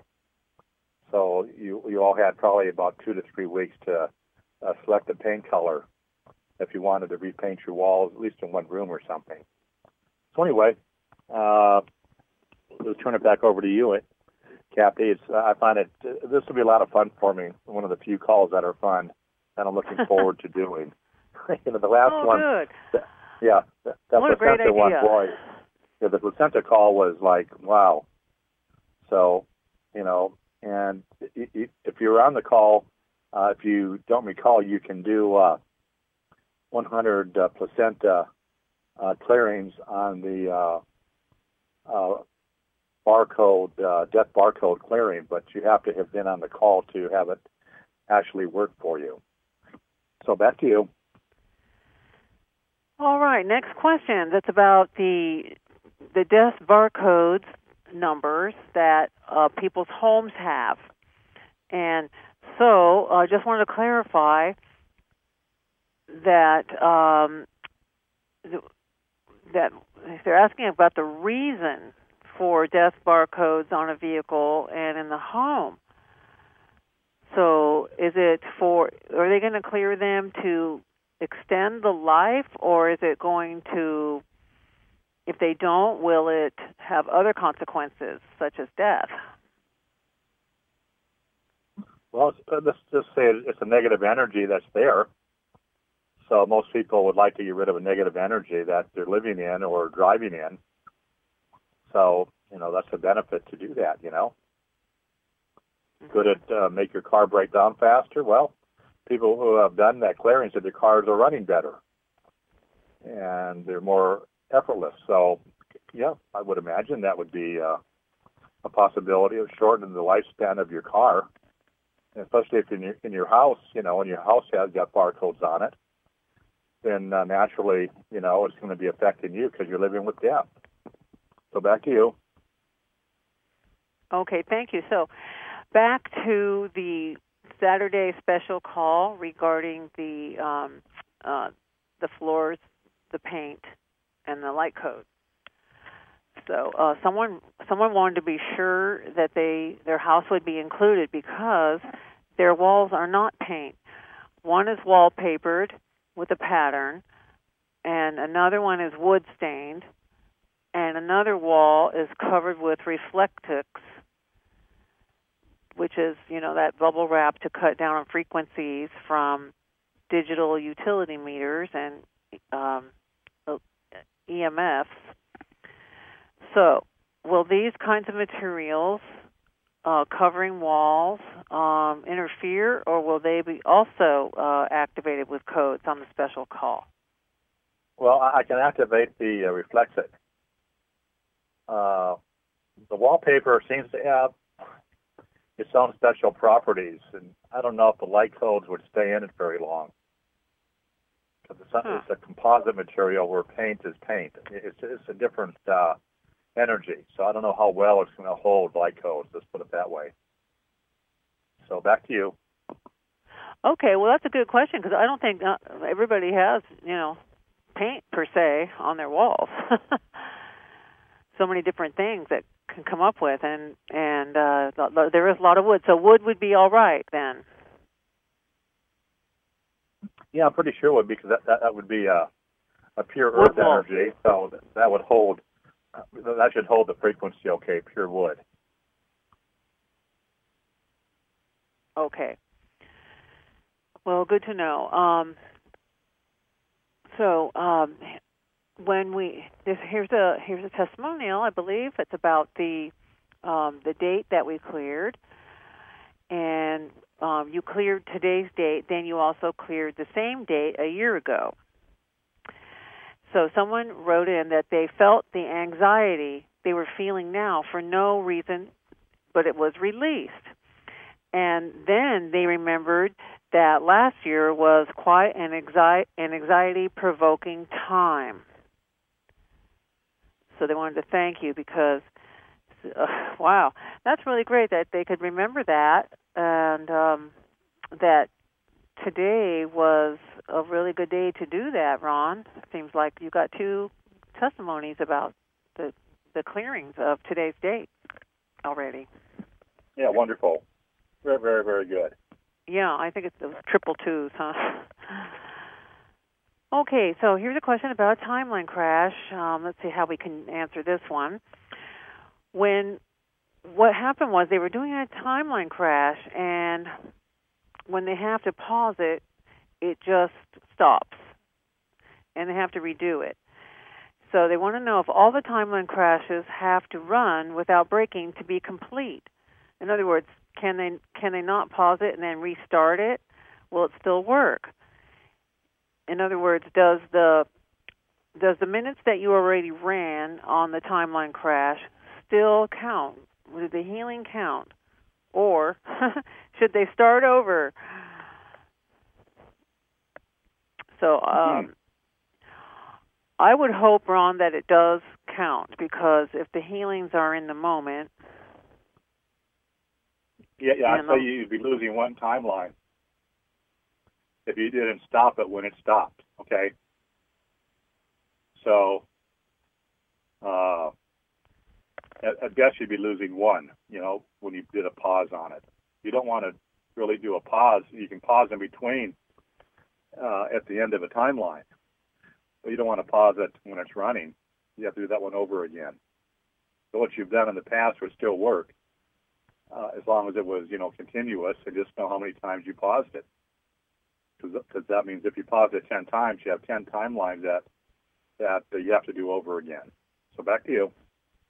Speaker 1: So you you all had probably about two to three weeks to uh, select a paint color if you wanted to repaint your walls, at least in one room or something. So anyway, uh, let's turn it back over to you, Kathy. It's, uh, I find it, uh, this will be a lot of fun for me, one of the few calls that are fun that I'm looking forward to doing. You know, the last
Speaker 2: oh,
Speaker 1: one,
Speaker 2: good.
Speaker 1: The, yeah, that, that
Speaker 2: what a great
Speaker 1: placenta one,
Speaker 2: idea.
Speaker 1: boy, yeah, the placenta call was like, wow. So, you know, and if you're on the call, uh, if you don't recall, you can do uh, one hundred uh, placenta uh, clearings on the uh, uh, barcode, uh, death barcode clearing, but you have to have been on the call to have it actually work for you. So back to you.
Speaker 2: All right, next question. That's about the the death barcodes numbers that uh, people's homes have. And so I uh, just wanted to clarify that um, th- that they're asking about the reason for death barcodes on a vehicle and in the home. So is it for, are they going to clear them to extend the life, or is it going to, if they don't, will it have other consequences, such as death?
Speaker 1: Well, let's just say it's a negative energy that's there. So most people would like to get rid of a negative energy that they're living in or driving in. So, you know, that's a benefit to do that, you know. Mm-hmm. Could it uh, make your car break down faster? Well, people who have done that clearing said their cars are running better and they're more effortless. So, yeah, I would imagine that would be uh, a possibility of shortening the lifespan of your car, especially if in your, in your house, you know, and your house has got barcodes on it, then uh, naturally, you know, it's going to be affecting you because you're living with death. So back to you.
Speaker 2: Okay, thank you. So back to the Saturday special call regarding the um, uh, the floors, the paint, and the light code. So uh, someone someone wanted to be sure that they their house would be included because their walls are not paint. One is wallpapered with a pattern, and another one is wood stained, and another wall is covered with Reflectix, which is, you know, that bubble wrap to cut down on frequencies from digital utility meters and um, E M Fs. So, will these kinds of materials uh, covering walls um, interfere, or will they be also uh, activated with codes on the special call?
Speaker 1: Well, I can activate the uh, Reflexit. Uh, the wallpaper seems to have its own special properties, and I don't know if the light codes would stay in it very long. Because it's, huh. it's a composite material where paint is paint. It's, it's a different uh, energy, so I don't know how well it's going to hold light codes, let's put it that way. So back to you.
Speaker 2: Okay, well, that's a good question, because I don't think uh, everybody has, you know, paint per se on their walls. So many different things that can come up with, and and uh, there is a lot of wood. So wood would be all right then.
Speaker 1: Yeah, I'm pretty sure it would, because that that, that would be a, a pure wood earth wolf. Energy. So that would hold. That should hold the frequency. Okay, pure wood.
Speaker 2: Okay. Well, good to know. Um, so. Um, When we this, here's a here's a testimonial, I believe it's about the um, the date that we cleared, and um, you cleared today's date. Then you also cleared the same date a year ago. So someone wrote in that they felt the anxiety they were feeling now for no reason, but it was released. And then they remembered that last year was quite an anxi- an anxiety-provoking time. So they wanted to thank you because, uh, wow, that's really great that they could remember that, and um, that today was a really good day to do that, Ron. It seems like you got two testimonies about the the clearings of today's date already.
Speaker 1: Yeah, wonderful. Very, very, very good.
Speaker 2: Yeah, I think it's those triple twos, huh? Okay, so here's a question about a timeline crash. Um, let's see how we can answer this one. When what happened was they were doing a timeline crash, and when they have to pause it, it just stops, and they have to redo it. So they want to know if all the timeline crashes have to run without breaking to be complete. In other words, can they can they not pause it and then restart it? Will it still work? In other words, does the does the minutes that you already ran on the timeline crash still count? Does the healing count? Or should they start over? So um, mm-hmm. I would hope, Ron, that it does count, because if the healings are in the moment...
Speaker 1: Yeah, yeah I'd say you'd be losing one timeline if you didn't stop it when it stopped, okay? So, uh, at, at best you'd be losing one, you know, when you did a pause on it. You don't want to really do a pause. You can pause in between uh, at the end of a timeline, but you don't want to pause it when it's running. You have to do that one over again. So what you've done in the past would still work, uh, as long as it was, you know, continuous, and just know how many times you paused it. Because that means if you pause it ten times, you have ten timelines that that uh, you have to do over again. So back to you.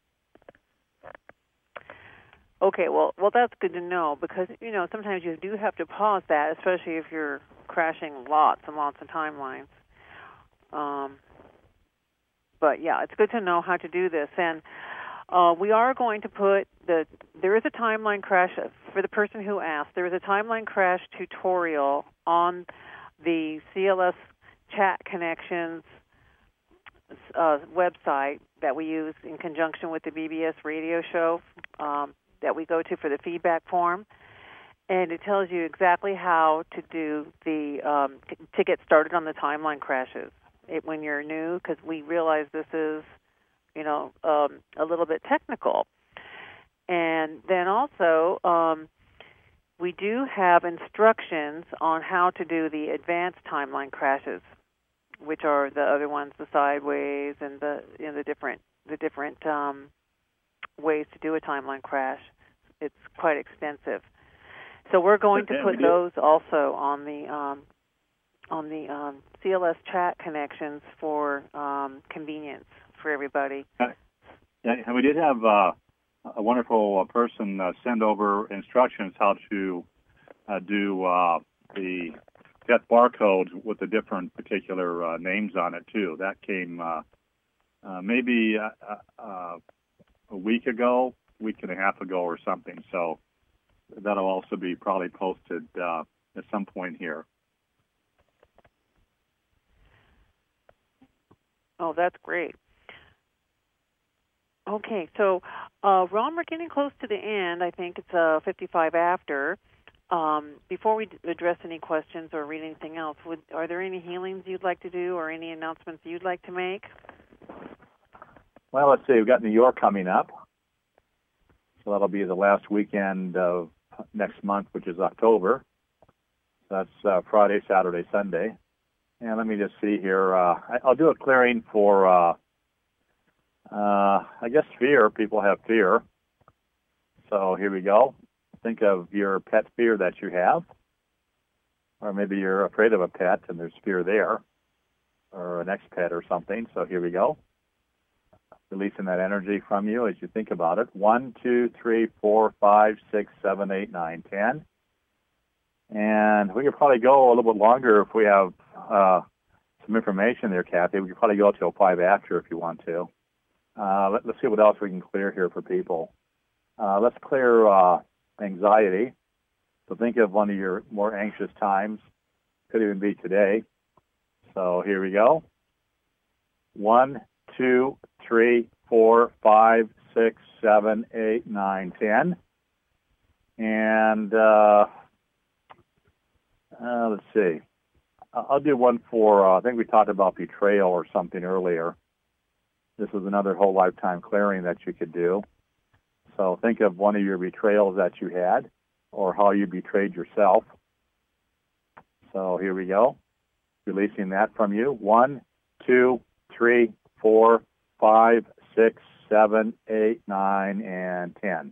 Speaker 2: Okay, well, well, that's good to know, because, you know, sometimes you do have to pause that, especially if you're crashing lots and lots of timelines. Um, but, yeah, it's good to know how to do this. And uh, we are going to put the, there is a timeline crash, for the person who asked, there is a timeline crash tutorial on the C L S Chat Connections uh, website that we use in conjunction with the B B S radio show um, that we go to for the feedback form. And it tells you exactly how to do the, um, t- to get started on the timeline crashes it, when you're new, because we realize this is, you know, um, a little bit technical. And then also, um, we do have instructions on how to do the advanced timeline crashes, which are the other ones, the sideways and the, you know, the different the different um, ways to do a timeline crash. It's quite extensive. So we're going to put those also on the um, on the um, C L S Chat Connections for um, convenience for everybody.
Speaker 1: Yeah, and we did have uh, a wonderful uh, person uh, send over instructions how to uh, do uh, the get barcodes with the different particular uh, names on it too. That came uh, uh, maybe uh, uh, a week ago, week and a half ago or something. So that'll also be probably posted uh, at some point here.
Speaker 2: Oh, that's great. Okay, so uh, Ron, we're getting close to the end. I think it's uh, fifty-five after. Um, before we address any questions or read anything else, would, are there any healings you'd like to do or any announcements you'd like to make?
Speaker 1: Well, let's see. We've got New York coming up. So that'll be the last weekend of next month, which is October. That's uh, Friday, Saturday, Sunday. And let me just see here. Uh, I'll do a clearing for... Uh, Uh, I guess fear. People have fear. So here we go. Think of your pet fear that you have. Or maybe you're afraid of a pet and there's fear there. Or an ex-pet or something. So here we go. Releasing that energy from you as you think about it. One, two, three, four, five, six, seven, eight, nine, ten. And we could probably go a little bit longer if we have uh, some information there, Kathy. We could probably go till five after if you want to. Uh, let, let's see what else we can clear here for people. Uh, let's clear uh, anxiety. So think of one of your more anxious times. Could even be today. So here we go. One, two, three, four, five, six, seven, eight, nine, ten. And uh, uh, let's see. I'll do one for, uh, I think we talked about betrayal or something earlier. This is another whole lifetime clearing that you could do. So think of one of your betrayals that you had or how you betrayed yourself. So here we go. Releasing that from you. One, two, three, four, five, six, seven, eight, nine, and ten.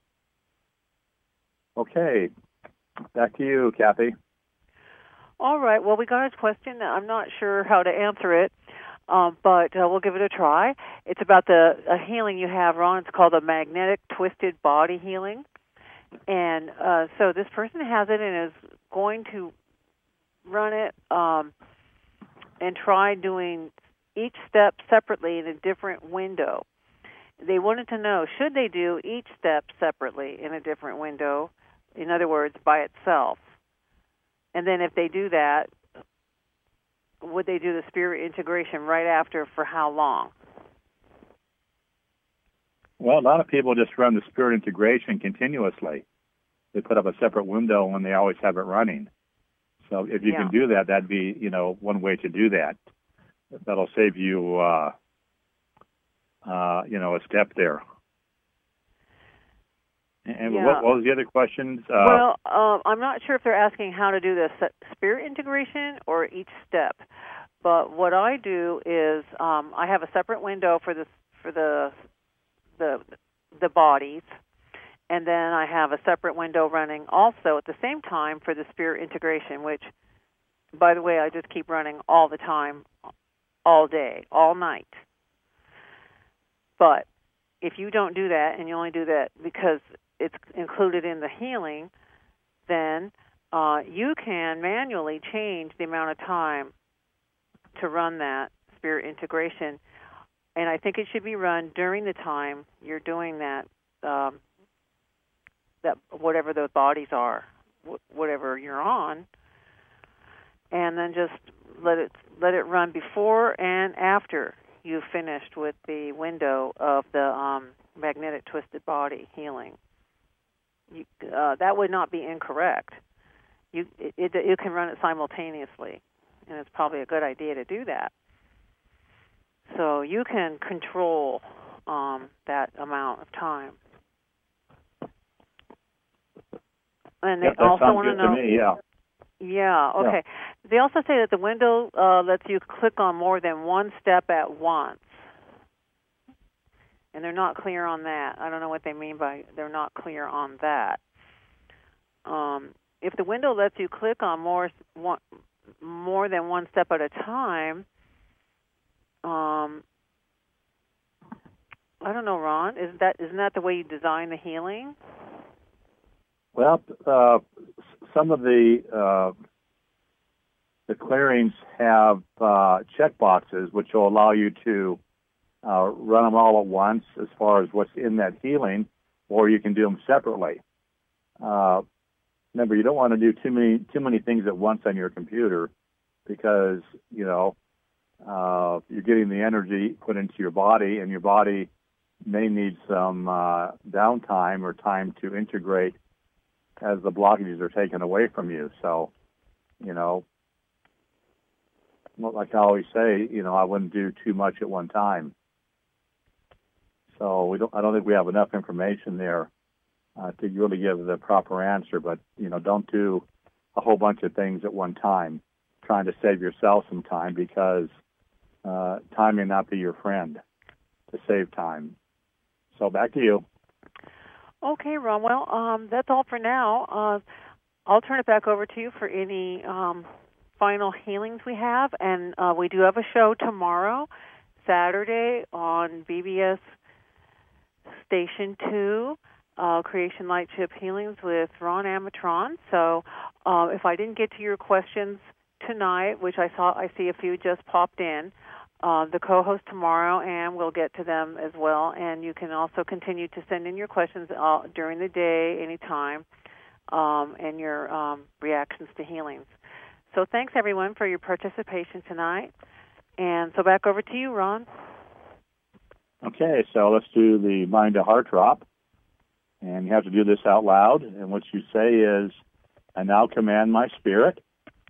Speaker 1: Okay. Back to you, Kathy.
Speaker 2: All right. Well, we got a question. I'm not sure how to answer it. Um, but uh, we'll give it a try. It's about the a healing you have, Ron. It's called a magnetic twisted body healing. And uh, so this person has it and is going to run it um, and try doing each step separately in a different window. They wanted to know, should they do each step separately in a different window, in other words, by itself? And then if they do that, would they do the spirit integration right after for how long?
Speaker 1: Well, a lot of people just run the spirit integration continuously. They put up a separate window when they always have it running. So if you
Speaker 2: yeah.
Speaker 1: can do that, that'd be, you know, one way to do that. That'll save you, uh, uh, you know, a step there. And
Speaker 2: yeah.
Speaker 1: what, what was the other questions? Uh,
Speaker 2: well, um, I'm not sure if they're asking how to do the spirit integration or each step. But what I do is um, I have a separate window for the for the the the bodies, and then I have a separate window running also at the same time for the spirit integration. Which, by the way, I just keep running all the time, all day, all night. But if you don't do that, and you only do that because it's included in the healing, then uh, you can manually change the amount of time to run that spirit integration. And I think it should be run during the time you're doing that, um, that whatever those bodies are, wh- whatever you're on, and then just let it let it run before and after you've finished with the window of the um, magnetic twisted body healing. You, uh, that would not be incorrect. You it, it, you can run it simultaneously, and it's probably a good idea to do that. So you can control um, that amount of time. And they
Speaker 1: yep, that
Speaker 2: also
Speaker 1: sounds
Speaker 2: want to
Speaker 1: good
Speaker 2: know.
Speaker 1: To me, yeah.
Speaker 2: Yeah. Okay. Yeah. They also say that the window uh, lets you click on more than one step at once. And they're not clear on that. I don't know what they mean by they're not clear on that. Um, if the window lets you click on more one, more than one step at a time, um, I don't know, Ron. Isn't that isn't that the way you design the healing?
Speaker 1: Well, uh, some of the uh, the clearings have uh, check boxes which will allow you to uh, run them all at once as far as what's in that healing, or you can do them separately. Uh, remember, you don't want to do too many too many things at once on your computer, because you know uh, you're getting the energy put into your body, and your body may need some uh, downtime or time to integrate as the blockages are taken away from you. So, you know, like I always say, you know, I wouldn't do too much at one time. So we don't. I don't think we have enough information there uh, to really give the proper answer. But you know, don't do a whole bunch of things at one time, trying to save yourself some time, because uh, time may not be your friend to save time. So back to you.
Speaker 2: Okay, Ron. Well, um, that's all for now. Uh, I'll turn it back over to you for any um, final healings we have. And uh, we do have a show tomorrow, Saturday, on B B S Station two, uh, Creation Light Ship Healings with Ron Amatron. So uh, if I didn't get to your questions tonight, which I saw, I see a few just popped in, Uh, the co-host tomorrow, and we'll get to them as well. And you can also continue to send in your questions uh, during the day, anytime, um, and your um, reactions to healings. So thanks, everyone, for your participation tonight. And so back over to you, Ron.
Speaker 1: Okay, so let's do the mind to heart drop. And you have to do this out loud. And what you say is, I now command my spirit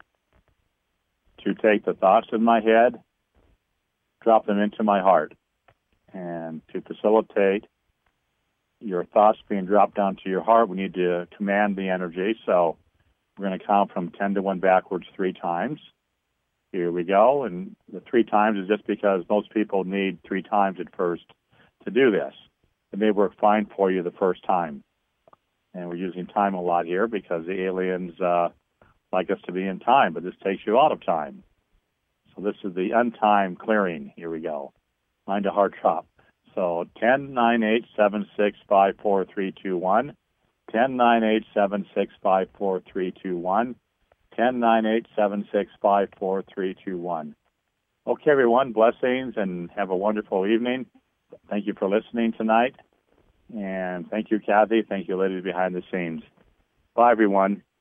Speaker 1: to take the thoughts in my head, drop them into my heart. And to facilitate your thoughts being dropped down to your heart, we need to command the energy. So we're going to count from ten to one backwards three times. Here we go. And the three times is just because most people need three times at first to do this. It may work fine for you the first time. And we're using time a lot here because the aliens uh, like us to be in time, but this takes you out of time. So this is the untime clearing. Here we go. Mind to heart drop. So ten, nine, eight, seven, six, five, four, three, two, one. ten, nine, eight, seven, six, five, four, three, two, one. ten, nine, eight, seven, six, five, four, three, two, one. Okay, everyone. Blessings and have a wonderful evening. Thank you for listening tonight. And thank you, Kathy. Thank you, ladies behind the scenes. Bye, everyone.